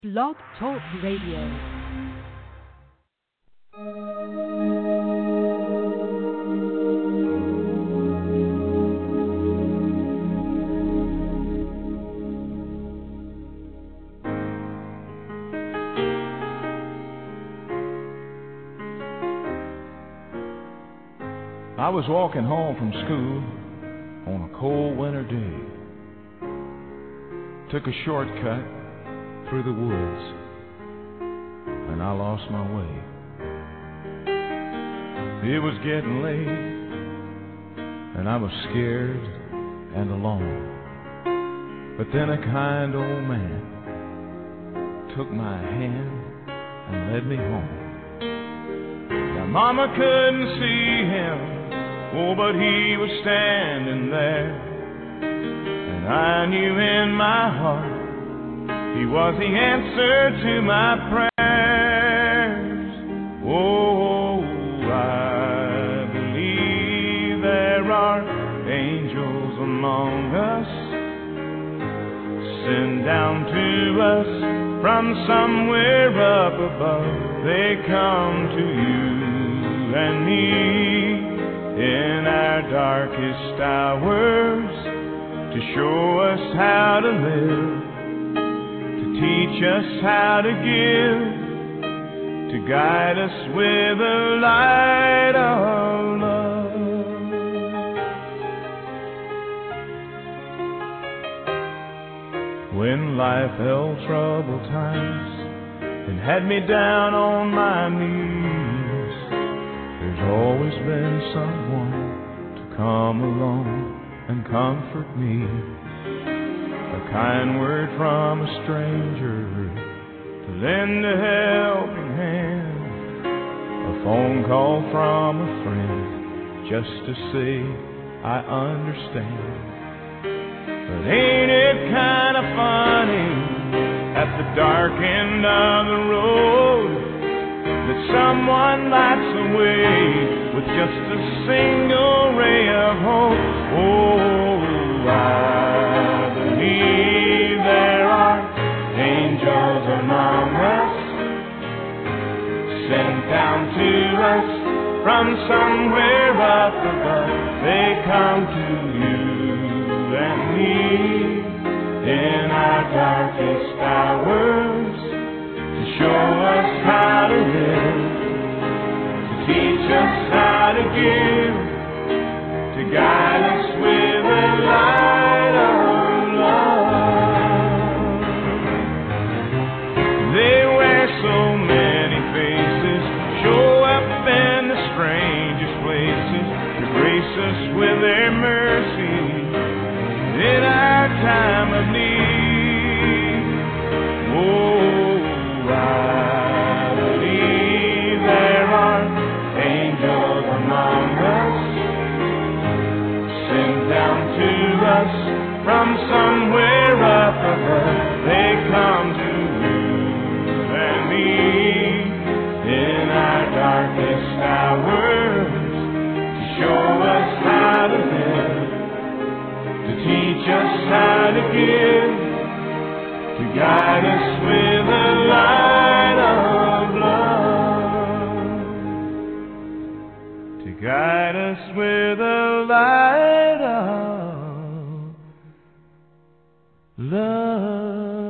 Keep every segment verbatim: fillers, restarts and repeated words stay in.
Blog Talk Radio. I was walking home from school on a cold winter day. Took a shortcut through the woods, and I lost my way. It was getting late, and I was scared and alone. But then a kind old man took my hand and led me home. Now Mama couldn't see him, oh, but he was standing there, and I knew in my heart he was the answer to my prayers. Oh, I believe there are angels among us, sent down to us from somewhere up above. They come to you and me in our darkest hours to show us how to live, to teach us how to give, to guide us with the light of love. When life held troubled times and had me down on my knees, there's always been someone to come along and comfort me. A kind word from a stranger to lend a helping hand, a phone call from a friend just to say I understand. But ain't it kind of funny at the dark end of the road that someone lights the way with just a single ray of hope? Oh, I believe there are angels among us, sent down to us from somewhere up above. They come to you and me in our darkest hours to show us how to live, to teach us how to give, to guide us with the light of love. They wear so many faces, show up in the strangest places to grace us with their mercy in our time of need. Oh, I believe there are angels among us, sent down to us from somewhere up above. They come to you and me in our darkest hours to show us how to live, to teach us how to give, to guide us with the light of love, to guide us with the light of love.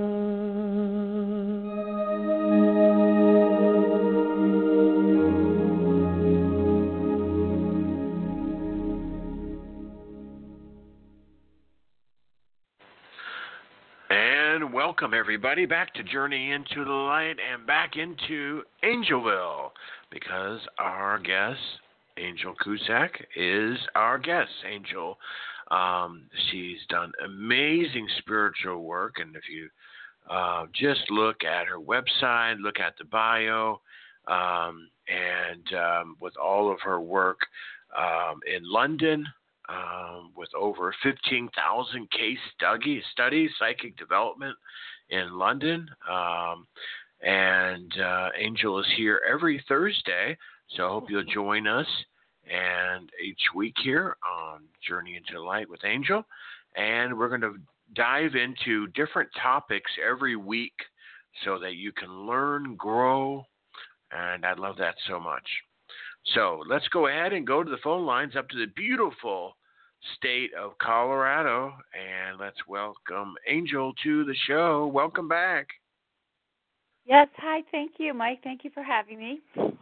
And welcome, everybody, back to Journey into the Light and back into Angelville, because our guest, Angel Cusack, is our guest. Angel, um, she's done amazing spiritual work, and if you uh, just look at her website, look at the bio, um, and um, with all of her work um, in London, Um, with over fifteen thousand case study, studies, psychic development in London. Um, and uh, Angel is here every Thursday, so I hope you'll join us and each week here on Journey into the Light with Angel. And we're going to dive into different topics every week so that you can learn, grow, and I love that so much. So let's go ahead and go to the phone lines up to the beautiful state of Colorado, and let's welcome Angel to the show. Welcome back. Yes, hi, thank you, Mike. Thank you for having me.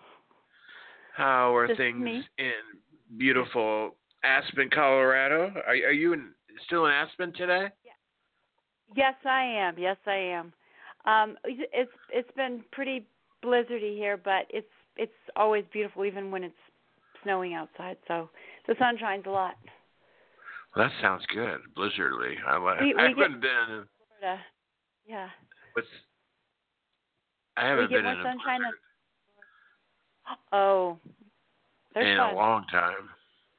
How are This is things me. in beautiful Aspen, Colorado? Are, are you in, still in Aspen today? Yes, I am. Yes, I am. Um, it's it's been pretty blizzardy here, but it's it's always beautiful, even when it's snowing outside. So the sun shines a lot. Well, that sounds good. Blizzardly. I, We, I we get haven't been in. Florida. Yeah. What's, I haven't we get been more in a sunshine blizzard than. Oh, they're in fun. a long time.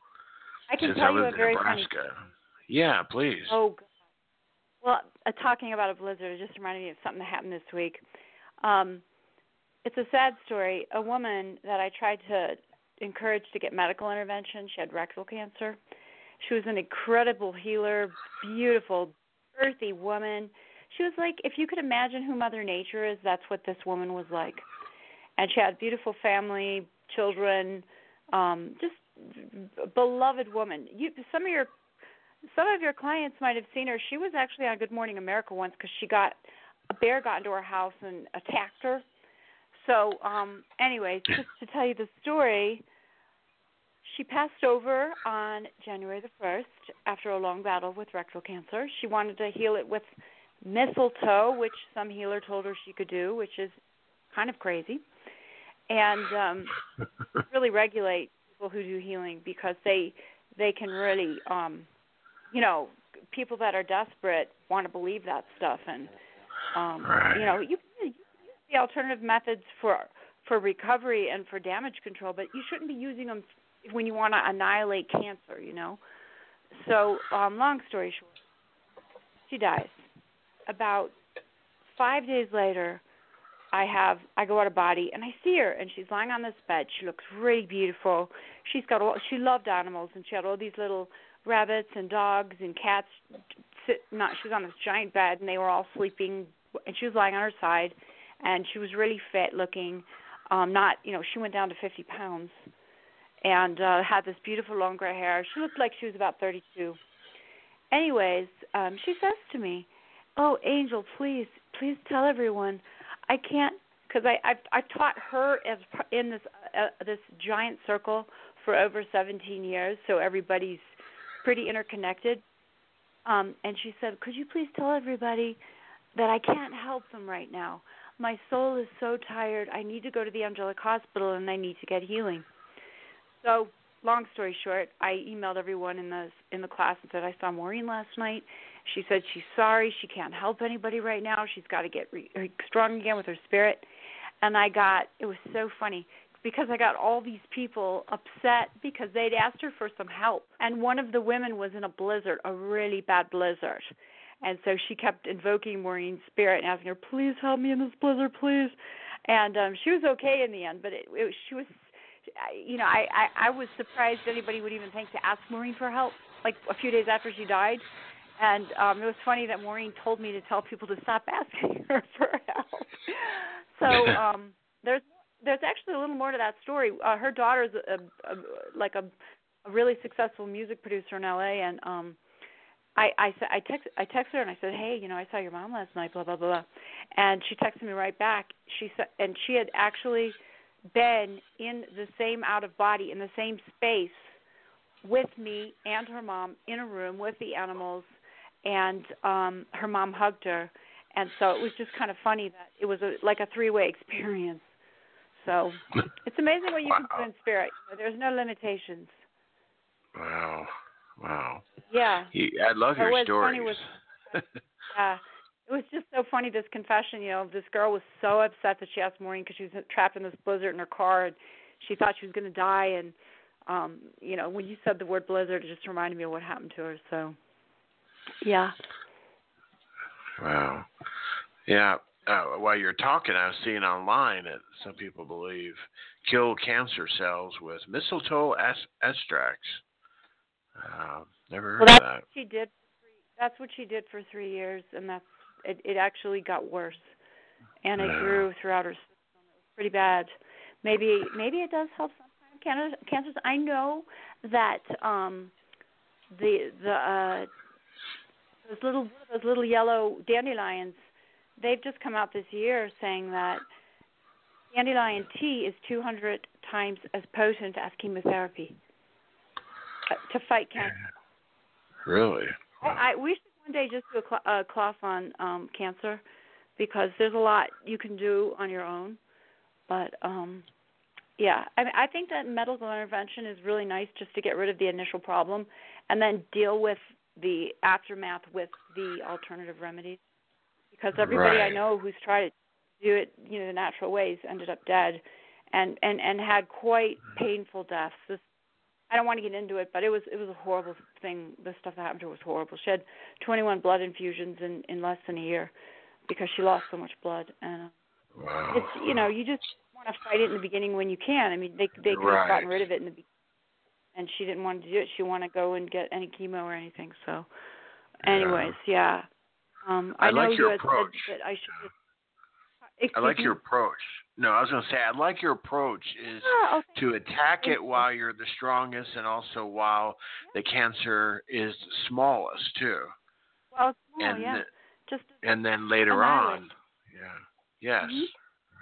I can Since tell I you lived a in very Nebraska. funny. Yeah, please. Oh, God. Well, uh, talking about a blizzard, it just reminded me of something that happened this week. Um, it's a sad story. A woman that I tried to encourage to get medical intervention, she had rectal cancer. She was an incredible healer, beautiful, earthy woman. She was like, if you could imagine who Mother Nature is, that's what this woman was like. And she had a beautiful family, children, um, just beloved woman. You, some of your some of your clients might have seen her. She was actually on Good Morning America once because she got a bear got into her house and attacked her. So, um, anyways, just to tell you the story, she passed over on January the first after a long battle with rectal cancer. She wanted to heal it with mistletoe, which some healer told her she could do, which is kind of crazy, and um, really regulate people who do healing because they they can really, um, you know, people that are desperate want to believe that stuff, and um, right. you know, you, you use the alternative methods for for recovery and for damage control, but you shouldn't be using them when you want to annihilate cancer, you know. So, um, long story short, she dies. About five days later, I have I go out of body and I see her and she's lying on this bed. She looks really beautiful. She's got all, she loved animals and she had all these little rabbits and dogs and cats. Sit, not she was on this giant bed and they were all sleeping and she was lying on her side and she was really fit looking. Um, not you know she went down to fifty pounds and uh, had this beautiful long gray hair. She looked like she was about thirty-two. Anyways, um, she says to me, "Oh, Angel, please, please tell everyone." I can't, because I I've, I've taught her as in this uh, this giant circle for over seventeen years, so everybody's pretty interconnected. Um, and she said, "Could you please tell everybody that I can't help them right now? My soul is so tired. I need to go to the Angelic Hospital and I need to get healing." So, long story short, I emailed everyone in the in the class and said I saw Maureen last night. She said she's sorry, she can't help anybody right now. She's got to get re- strong again with her spirit. And I got, it was so funny, because I got all these people upset because they'd asked her for some help. And one of the women was in a blizzard, a really bad blizzard. And so she kept invoking Maureen's spirit and asking her, "Please help me in this blizzard, please." And um, she was okay in the end, but it, it, she was, you know, I, I, I was surprised anybody would even think to ask Maureen for help, like a few days after she died. And um, it was funny that Maureen told me to tell people to stop asking her for help. So um, there's there's actually a little more to that story. Uh, her daughter is a, a, a, like a, a really successful music producer in L A, and um, I I, I, text, I texted her and I said, "Hey, you know, I saw your mom last night, blah, blah, blah, blah." And she texted me right back. She said, and she had actually been in the same out-of-body, in the same space with me and her mom in a room with the animals, and um, her mom hugged her. And so it was just kind of funny that it was a, like a three-way experience. So it's amazing what you wow. can do in spirit. There's no limitations. Wow. Wow. Yeah. He, I love your was stories. Funny was, yeah. It was just so funny, this confession. You know, this girl was so upset that she asked Maureen because she was trapped in this blizzard in her car, and she thought she was going to die. And, um, you know, when you said the word blizzard, it just reminded me of what happened to her. So, yeah. Wow. Yeah. Uh, while you're talking, I was seeing online that some people believe kill cancer cells with mistletoe as- extracts. Uh, never heard well, that's of that. What she did. That's what she did for three years, and that's it. It actually got worse, and it Yeah. grew throughout her system. It was pretty bad. Maybe maybe it does help some kind of cancers. I know that um, the the uh, those little those little yellow dandelions, they've just come out this year saying that dandelion tea is two hundred times as potent as chemotherapy uh, to fight cancer. Really? Wow. I, I we should one day just do a, cl- a class on um, cancer, because there's a lot you can do on your own. But um, yeah, I mean, I think that medical intervention is really nice just to get rid of the initial problem, and then deal with the aftermath with the alternative remedies. Because everybody Right. I know who's tried to do it, you know, the natural ways ended up dead, and and and had quite painful deaths. This, I don't want to get into it, but it was it was a horrible thing. The stuff that happened to her was horrible. She had twenty-one blood infusions in in less than a year because she lost so much blood. And uh, Wow. it's, you know, you just want to fight it in the beginning when you can. I mean, they they could Right. have gotten rid of it in the beginning, and she didn't want to do it. She wanted to go and get any chemo or anything. So, anyways, yeah. Um, I, I know like your you had approach. said that I should. Excuse I like me? your approach. No, I was going to say, I like your approach is Ah, okay. to attack Thank it you. while you're the strongest and also while the cancer is smallest, too. Well, small, and yeah. th- Just and then later annihilate. on, yeah. Yes. Mhm.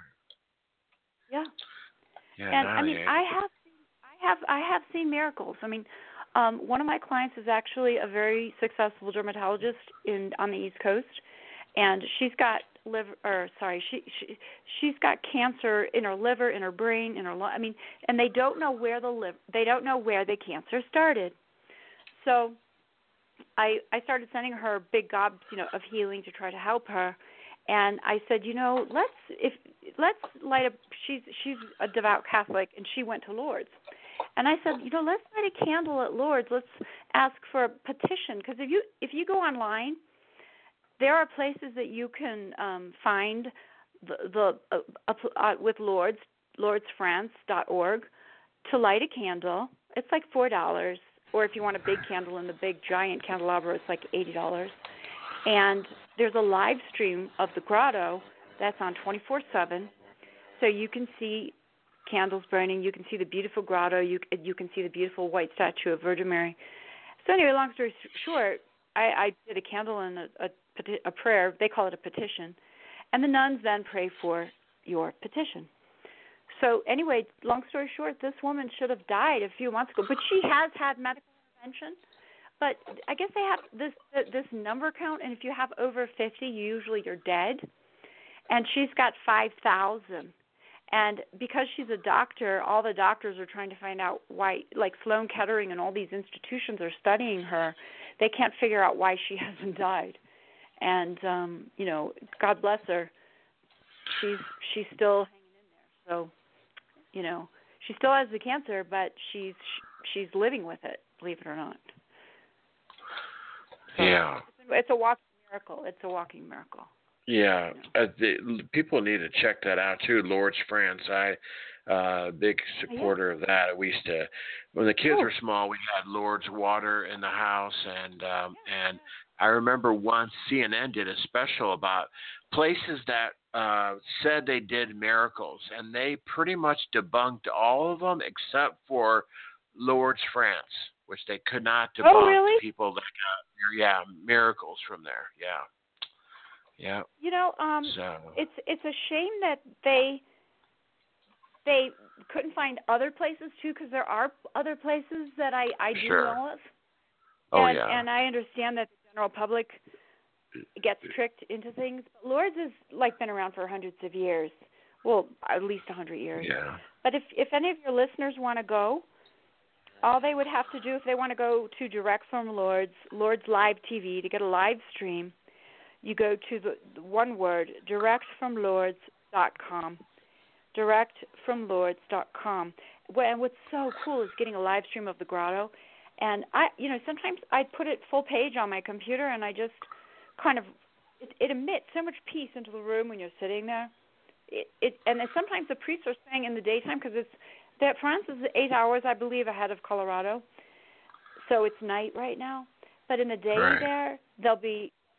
Yeah. Yeah, And I mean, annihilate. I have, I have, I have seen miracles. I mean, um, one of my clients is actually a very successful dermatologist in on the East Coast, and she's got liver, or sorry, she she she's got cancer in her liver, in her brain, in her lung. I mean, and they don't know where the liver, they don't know where the cancer started. So, I I started sending her big gobs, you know, of healing to try to help her. And I said, you know, let's if let's light up. She's she's a devout Catholic, and she went to Lourdes. And I said, you know, let's light a candle at Lourdes. Let's ask for a petition, because if you if you go online, there are places that you can um, find the the uh, uh, uh, with Lourdes, lourdes france dot org, to light a candle. It's like four dollars, or if you want a big candle in the big giant candelabra, it's like eighty dollars. And there's a live stream of the grotto that's on twenty-four seven, so you can see candles burning. You can see the beautiful grotto. You you can see the beautiful white statue of Virgin Mary. So anyway, long story short, I, I did a candle and a, a, a prayer. They call it a petition, and the nuns then pray for your petition. So anyway, long story short, this woman should have died a few months ago, but she has had medical intervention. But I guess they have this this number count, and if you have over fifty, usually you're dead. And she's got five thousand. And because she's a doctor, all the doctors are trying to find out why, like Sloan Kettering and all these institutions are studying her. They can't figure out why she hasn't died. And, um, you know, God bless her, she's she's still hanging in there. So, you know, she still has the cancer, but she's she's living with it, believe it or not. So Yeah. it's a walking miracle. It's a walking miracle. Yeah, uh, the, people need to check that out too. Lourdes, France. I, uh, big supporter of that. We used to, when the kids Oh. were small, we had Lourdes water in the house, and um, and I remember once C N N did a special about places that uh, said they did miracles, and they pretty much debunked all of them except for Lourdes, France, which they could not debunk. Oh, really? People that got yeah miracles from there. Yeah. Yeah. You know, um, So. it's it's a shame that they they couldn't find other places too, because there are other places that I I do Sure. know of. Oh and, yeah. And I understand that the general public gets tricked into things. But Lourdes has like been around for hundreds of years. Well, at least a hundred years. Yeah. But if if any of your listeners want to go, all they would have to do if they want to go to Direct from Lourdes, Lourdes Live T V to get a live stream. You go to the, the one word, direct from lourdes dot com. direct from lourdes dot com. And what's so cool is getting a live stream of the grotto. And I, you know, sometimes I put it full page on my computer, and I just kind of, it, it emits so much peace into the room when you're sitting there. It, it and then sometimes the priests are saying in the daytime, because it's that France is eight hours, I believe, ahead of Colorado, so it's night right now. But in the day Right. there, they'll be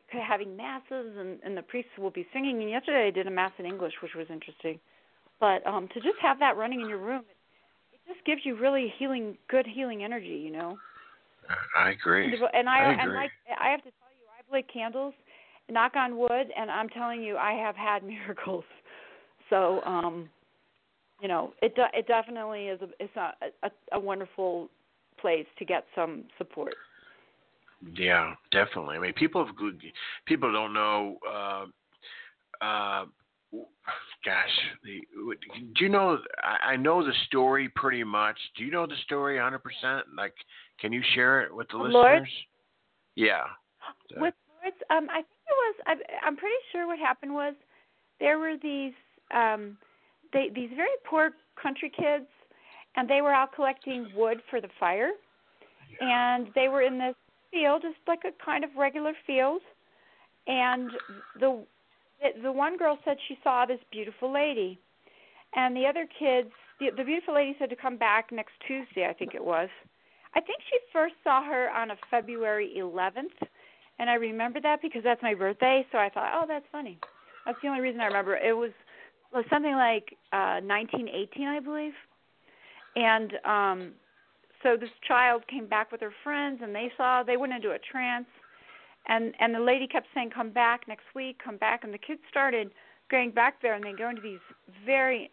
having masses, and, and the priests will be singing. And yesterday I did a mass in English, which was interesting. But um, to just have that running in your room, it, it just gives you really healing, good healing energy, you know. I agree. And, and I, I agree. and like I have to tell you, I've lit candles, knock on wood, and I'm telling you, I have had miracles. So, um, you know, it de- it definitely is a it's a, a a wonderful place to get some support. Yeah, definitely. I mean, people have, people don't know. Uh, uh, gosh, the, do you know? I, I know the story pretty much. Do you know the story one hundred percent? Like, can you share it with the listeners? Lord? Yeah. With Lords, um, I think it was. I, I'm pretty sure what happened was there were these um, they these very poor country kids, and they were out collecting wood for the fire, and they were in this field, just like a kind of regular field, and the the, the one girl said she saw this beautiful lady, and the other kids, the, the beautiful lady said to come back next Tuesday, I think it was. I think she first saw her on a February eleventh, and I remember that because that's my birthday, so I thought, oh, that's funny. That's the only reason I remember. It was, was something like uh, nineteen eighteen, I believe, and um, so this child came back with her friends, and they saw, they went into a trance, and, and the lady kept saying, come back next week, come back, and the kids started going back there, and they go into these very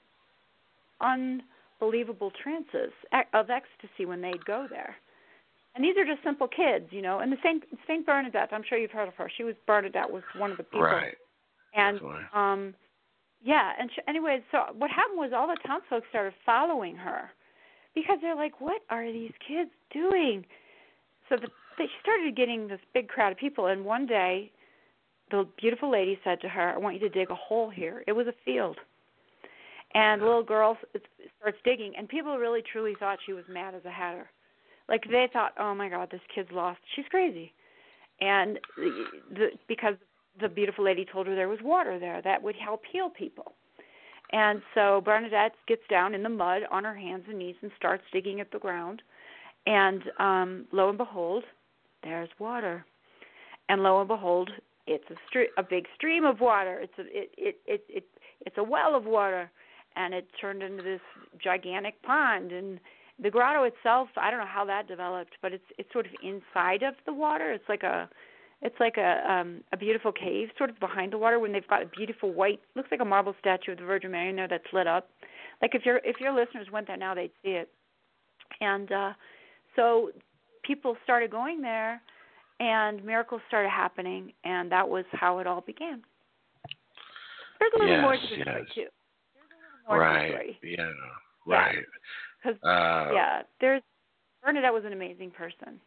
unbelievable trances of ecstasy when they'd go there. And these are just simple kids, you know. And the Saint Saint Bernadette, I'm sure you've heard of her. She was Bernadette was one of the people. Right. And Definitely. um, yeah. And she, anyways, so what happened was all the townsfolk started following her because they're like, "What are these kids doing?" So the, they started getting this big crowd of people. And one day, the beautiful lady said to her, "I want you to dig a hole here." It was a field. And the little girl starts digging, and people really truly thought she was mad as a hatter. Like, they thought, oh, my God, this kid's lost. She's crazy. And the, the, because the beautiful lady told her there was water there that would help heal people. And so Bernadette gets down in the mud on her hands and knees and starts digging at the ground. And um, lo and behold, there's water. And lo and behold, it's a, stre- a big stream of water. It's a, it, it, it, it, it's a well of water. And it turned into this gigantic pond. And the grotto itself, I don't know how that developed, but it's it's sort of inside of the water. It's like a it's like a um, a beautiful cave, sort of behind the water. When they've got a beautiful white, looks like a marble statue of the Virgin Mary in there that's lit up. Like if your if your listeners went there now, they'd see it. And uh, so people started going there, and miracles started happening, and that was how it all began. There's a little yes, more to the yes. story too. More right. story. Yeah. Yeah. Right. Because uh, yeah, there's Bernadette was an amazing person.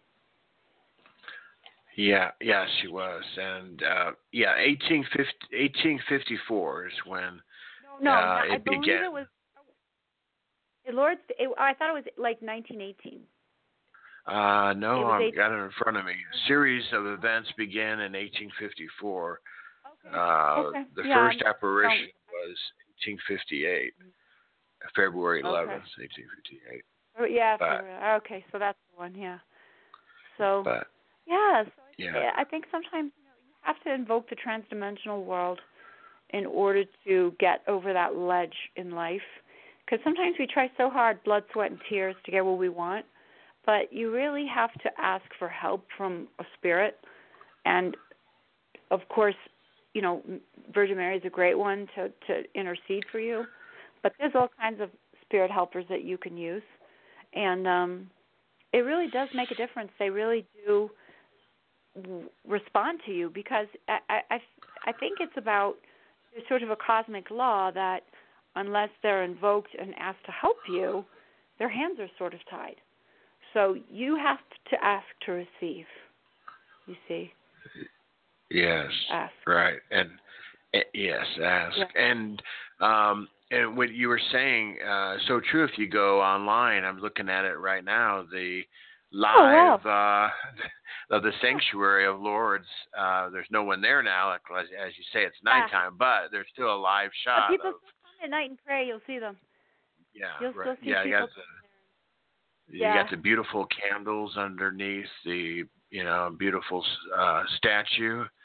Yeah. Yeah, she was, and uh, yeah, eighteen fifty-four is when No, no, uh, not, it I believe began. it was. It, Lord, it, I thought it was like nineteen eighteen. Uh, no, I've eighteen got it in front of me. A series of events began in eighteen fifty-four. Okay. Uh, okay. The yeah, first I'm, apparition was eighteen fifty-eight, February eleventh, okay. eighteen fifty-eight. Oh, yeah. But, For, okay, so that's the one. Yeah. So. But, yeah. So yeah. I think sometimes you know you have to invoke the transdimensional world in order to get over that ledge in life. Because sometimes we try so hard, blood, sweat, and tears, to get what we want. But you really have to ask for help from a spirit. And, of course, you know, Virgin Mary is a great one to, to intercede for you. But there's all kinds of spirit helpers that you can use. And um, it really does make a difference. They really do w- respond to you because I, I, I think it's about there's sort of a cosmic law that unless they're invoked and asked to help you, their hands are sort of tied. So you have to ask to receive, you see. Yes, Ask. right, and uh, yes, ask, Yeah. and um, and what you were saying, uh, so true. If you go online, I'm looking at it right now. The live oh, wow. uh, of the Sanctuary of Lourdes. Uh, there's no one there now, as, as you say, it's nighttime, but there's still a live shot. But people of, still come at night and pray. You'll see them. Yeah, You'll right. still see yeah, you people. got the you Yeah. got the beautiful candles underneath the you know beautiful uh, statue.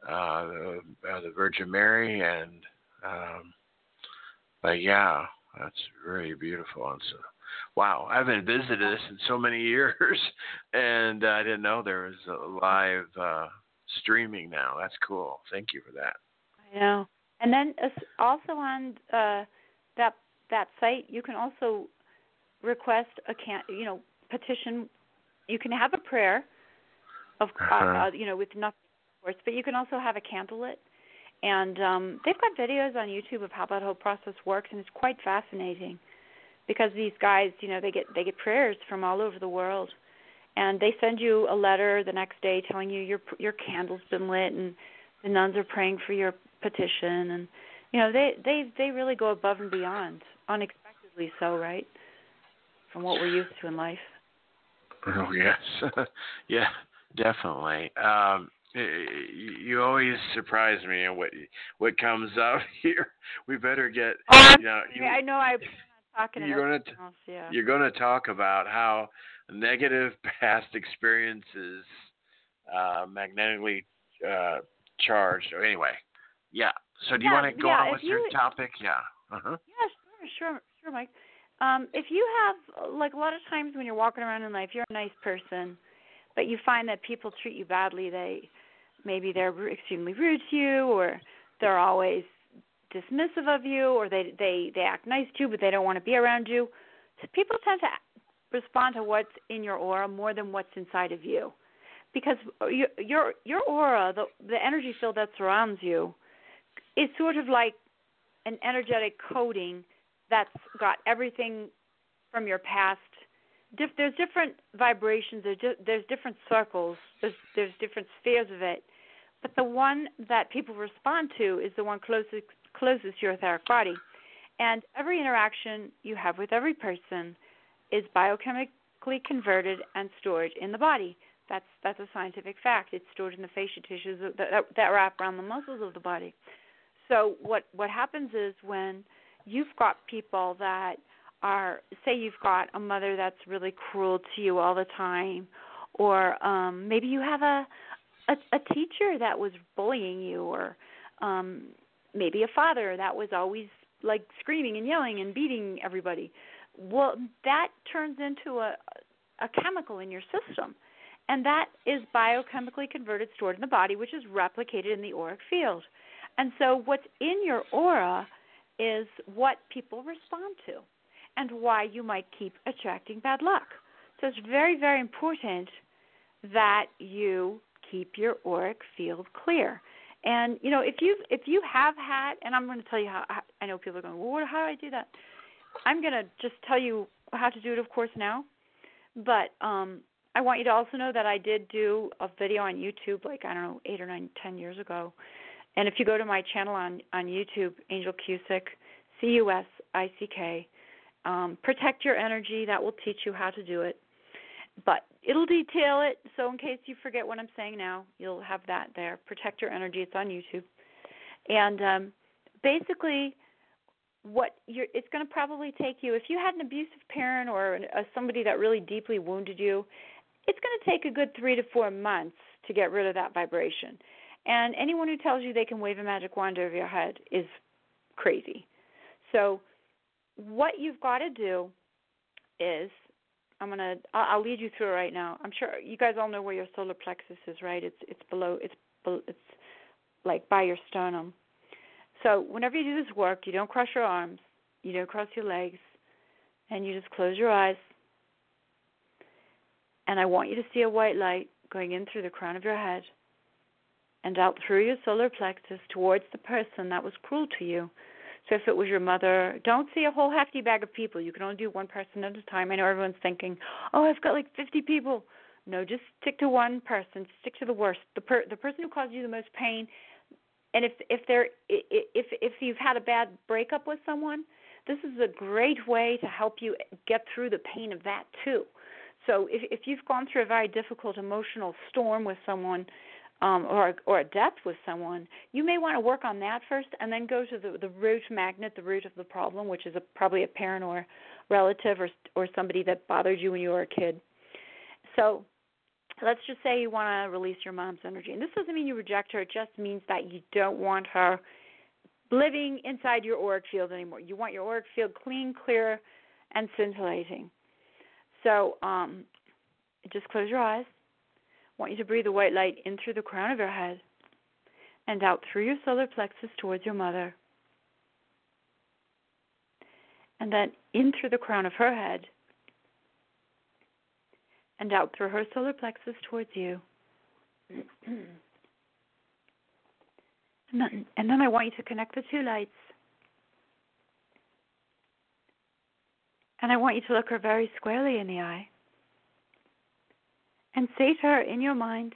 uh, the, uh, the Virgin Mary, and um, but yeah, that's really beautiful. And so, wow, I haven't visited this in so many years, and I didn't know there was a live uh, streaming now. That's cool. Thank you for that. I know. And then uh, also on uh, that that site, you can also request a can, you know, petition. You can have a prayer, of uh, Uh-huh. uh, you know, with nothing, of course, but you can also have a candle lit. And um, they've got videos on YouTube of how that whole process works, and it's quite fascinating because these guys, you know, they get they get prayers from all over the world, and they send you a letter the next day telling you your your candle's been lit and the nuns are praying for your petition, and you know they they they really go above and beyond, unexpectedly so, right, from what we're used to in life. Oh yes, yeah, definitely. Um, you you always surprise me in what what comes up here. We better get. Oh, You know, you, I know I plan on talking you're about gonna something else, yeah. you're gonna talk about how negative past experiences, uh, magnetically uh, charged. Or anyway, yeah. So do you Yeah, want to go yeah, on if with your you- topic? Yeah. Uh-huh. Yeah, sure, sure, sure, Mike. Um, if you have, like a lot of times when you're walking around in life, you're a nice person, but you find that people treat you badly. They maybe they're ru- extremely rude to you, or they're always dismissive of you, or they they they act nice to you, but they don't want to be around you. So people tend to respond to what's in your aura more than what's inside of you, because your your your aura, the the energy field that surrounds you, is sort of like an energetic coating that's got everything from your past. Dif- there's different vibrations. There's, di- there's different circles. There's, there's different spheres of it. But the one that people respond to is the one closest closest to your etheric body. And every interaction you have with every person is biochemically converted and stored in the body. That's that's a scientific fact. It's stored in the fascia tissues that, that, that wrap around the muscles of the body. So what what happens is when you've got people that are, say you've got a mother that's really cruel to you all the time, or um, maybe you have a, a a teacher that was bullying you, or um, maybe a father that was always like screaming and yelling and beating everybody. Well, that turns into a a chemical in your system, and that is biochemically converted, stored in the body, which is replicated in the auric field. And so what's in your aura is what people respond to and why you might keep attracting bad luck. So it's very, very important that you keep your auric field clear. And, you know, if you if you have had, and I'm going to tell you how, I know people are going, well, how do I do that? I'm going to just tell you how to do it, of course, now. But um, I want you to also know that I did do a video on YouTube, like, I don't know, eight or nine, ten years ago. And if you go to my channel on, on YouTube, Angel Cusick, C U S I C K, um, protect your energy. That will teach you how to do it. But it'll detail it, so in case you forget what I'm saying now, you'll have that there. Protect your energy. It's on YouTube. And um, basically, what you're, it's going to probably take you, if you had an abusive parent or an, uh, somebody that really deeply wounded you, it's going to take a good three to four months to get rid of that vibration. And anyone who tells you they can wave a magic wand over your head is crazy. So what you've got to do is, I'm gonna, I'll, I'll lead you through it right now. I'm sure you guys all know where your solar plexus is, right? It's it's below, it's it's like by your sternum. So whenever you do this work, you don't cross your arms, you don't cross your legs, and you just close your eyes. And I want you to see a white light going in through the crown of your head and out through your solar plexus towards the person that was cruel to you. So if it was your mother, don't see a whole hefty bag of people. You can only do one person at a time. I know everyone's thinking, oh, I've got like fifty people. No, just stick to one person. Stick to the worst, the per, the person who caused you the most pain. And if if they're if if you've had a bad breakup with someone, this is a great way to help you get through the pain of that too. So if if you've gone through a very difficult emotional storm with someone, um, or or a death with someone, you may want to work on that first, and then go to the the root magnet, the root of the problem, which is a, probably a parent or relative or or somebody that bothered you when you were a kid. So let's just say you want to release your mom's energy. And this doesn't mean you reject her. It just means that you don't want her living inside your auric field anymore. You want your auric field clean, clear, and scintillating. So um, just close your eyes. I want you to breathe the white light in through the crown of your head and out through your solar plexus towards your mother. And then in through the crown of her head and out through her solar plexus towards you. And then, and then I want you to connect the two lights. And I want you to look her very squarely in the eye and say to her in your mind,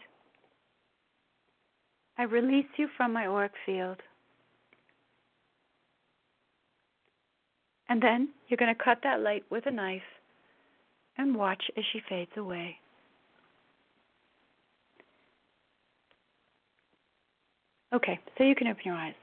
I release you from my auric field. And then you're going to cut that light with a knife and watch as she fades away. Okay, so you can open your eyes.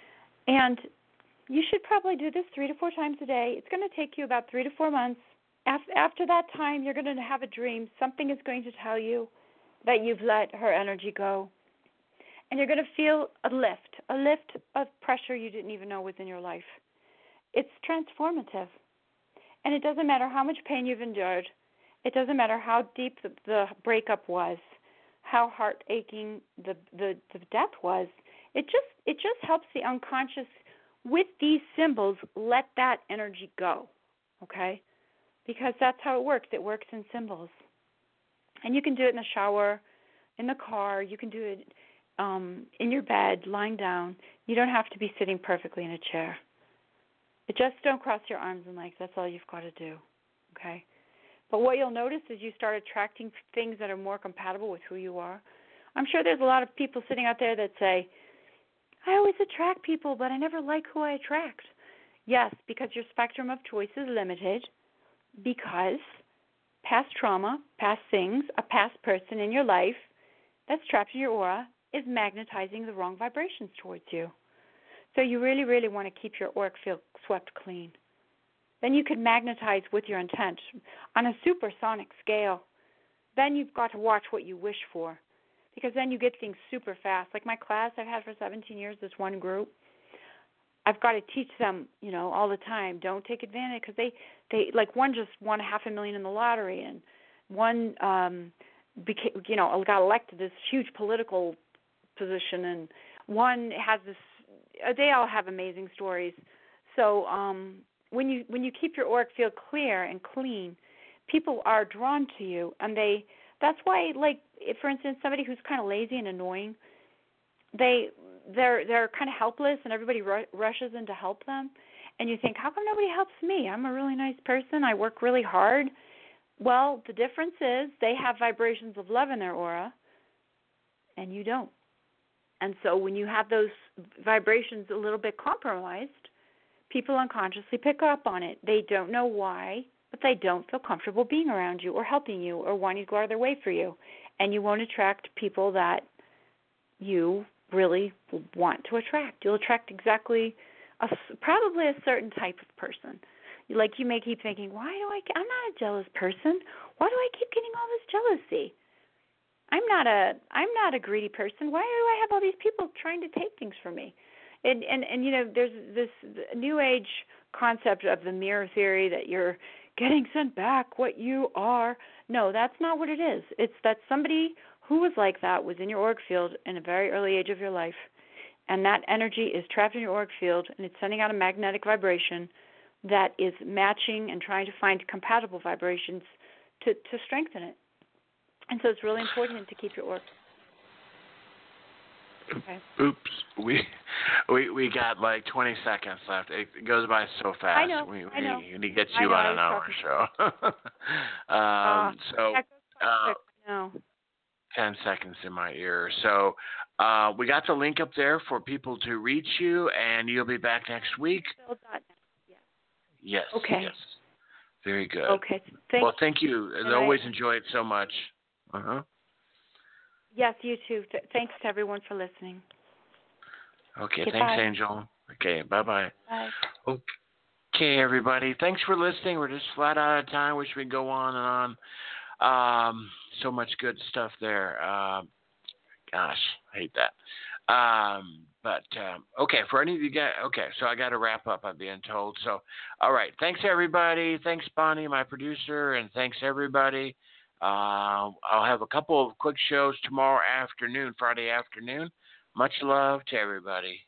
And you should probably do this three to four times a day. It's going to take you about three to four months. After that time, you're going to have a dream. Something is going to tell you that you've let her energy go. And you're going to feel a lift, a lift of pressure you didn't even know was in your life. It's transformative. And it doesn't matter how much pain you've endured. It doesn't matter how deep the, the breakup was, how heart aching the, the the death was. It just it just helps the unconscious with these symbols let that energy go, okay? Because that's how it works. It works in symbols. And you can do it in the shower, in the car. You can do it um, in your bed, lying down. You don't have to be sitting perfectly in a chair. It just don't cross your arms and legs. That's all you've got to do, okay? But what you'll notice is you start attracting things that are more compatible with who you are. I'm sure there's a lot of people sitting out there that say, I always attract people, but I never like who I attract. Yes, because your spectrum of choice is limited, because past trauma, past things, a past person in your life that's trapped in your aura is magnetizing the wrong vibrations towards you. So you really, really want to keep your auric field swept clean. Then you could magnetize with your intent on a supersonic scale. Then you've got to watch what you wish for, because then you get things super fast. Like my class I've had for seventeen years, this one group, I've got to teach them, you know, all the time, don't take advantage, because they, they, like one just won half a million in the lottery, and one, um, became, you know, got elected this huge political position, and one has this, they all have amazing stories. So, um, When you when you keep your auric field clear and clean, people are drawn to you, and they. That's why, like, if, for instance, somebody who's kind of lazy and annoying, they they're they're kind of helpless, and everybody ru- rushes in to help them, and you think, how come nobody helps me? I'm a really nice person. I work really hard. Well, the difference is they have vibrations of love in their aura, and you don't. And so when you have those vibrations a little bit compromised, people unconsciously pick up on it. They don't know why, but they don't feel comfortable being around you or helping you or wanting to go out of their way for you. And you won't attract people that you really want to attract. You'll attract exactly, a, probably a certain type of person. Like you may keep thinking, why do I, I'm not a jealous person. Why do I keep getting all this jealousy? I'm not a, I'm not a greedy person. Why do I have all these people trying to take things from me? And, and, and, you know, there's this new age concept of the mirror theory that you're getting sent back what you are. No, that's not what it is. It's that somebody who was like that was in your auric field in a very early age of your life, and that energy is trapped in your auric field, and it's sending out a magnetic vibration that is matching and trying to find compatible vibrations to, to strengthen it. And so it's really important to keep your auric. Okay. Oops, we we we got like twenty seconds left. It goes by so fast. I know. We, we, I know. And he gets I you know, on I an hour talking. show. um, uh, so uh, no. ten seconds in my ear. So uh, we got the link up there for people to reach you, and you'll be back next week. Yes. Yes. Okay. Yes. Very good. Okay. Thank well, thank you. I always enjoy it so much. Uh huh. Yes, you too. Th- thanks to everyone for listening. Okay, okay thanks, bye. Angel. Okay, bye-bye. Bye. Okay, everybody. Thanks for listening. We're just flat out of time. Wish we could go on and on. Um, so much good stuff there. Um, gosh, I hate that. Um, but um, okay, for any of you guys, okay, so I got to wrap up. I'm being told. So, all right, thanks everybody. Thanks Bonnie, my producer, and thanks everybody. Uh, I'll have a couple of quick shows tomorrow afternoon, Friday afternoon. Much love to everybody.